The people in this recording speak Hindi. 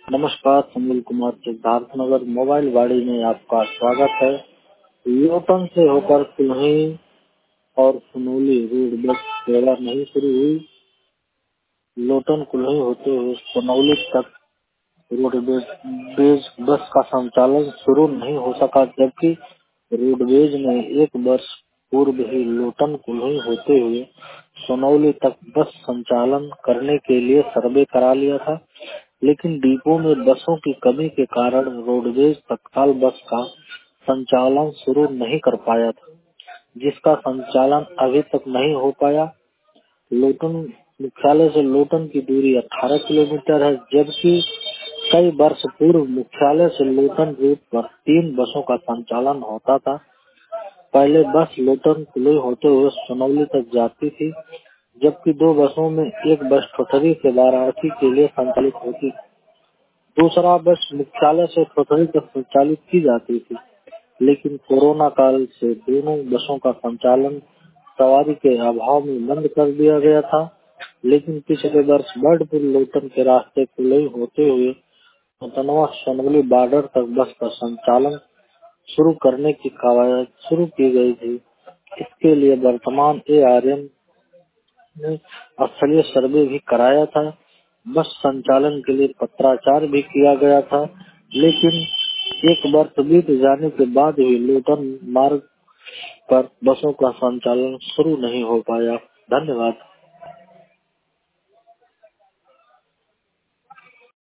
नमस्कार, सुनील कुमार सिद्धार्थ नगर मोबाइल गाड़ी में आपका स्वागत है। लोटन से होकर कुल्ही और सुनौली रोड बस सेवा नहीं शुरू हुई। लोटन कुल्ही होते हुए सुनौली तक रोडवेज बस का संचालन शुरू नहीं हो सका, जबकि रोडवेज ने एक वर्ष पूर्व ही लोटन कुल्ही होते हुए सुनौली तक बस संचालन करने के लिए सर्वे करा लिया था। लेकिन डिपो में बसों की कमी के कारण रोडवेज तत्काल बस का संचालन शुरू नहीं कर पाया था, जिसका संचालन अभी तक नहीं हो पाया। लोटन मुख्यालय से लोटन की दूरी 18 किलोमीटर है, जबकि कई वर्ष पूर्व मुख्यालय से लोटन रूट पर 3 बसों का संचालन होता था। पहले बस लोटन कुल्ही होते हुए सुनौली तक जाती थी, जबकि 2 बसों में एक बस ठोठरी से वाराणसी के लिए संचालित होती, दूसरा बस मुख्यालय से ठोठरी तक संचालित की जाती थी। लेकिन कोरोना काल से दोनों बसों का संचालन सवारी के अभाव में बंद कर दिया गया था। लेकिन पिछले वर्ष बर्डपुर लोटन के रास्ते कुल्ही होते हुए नौतनवा सोनवली बॉर्डर तक बस का संचालन शुरू करने की कवायद शुरू की गई थी। इसके लिए वर्तमान ARM ने स्थलीय सर्वे भी कराया था। बस संचालन के लिए पत्राचार भी किया गया था, लेकिन एक वर्ष बीत जाने के बाद भी लोटन मार्ग पर बसों का संचालन शुरू नहीं हो पाया। धन्यवाद।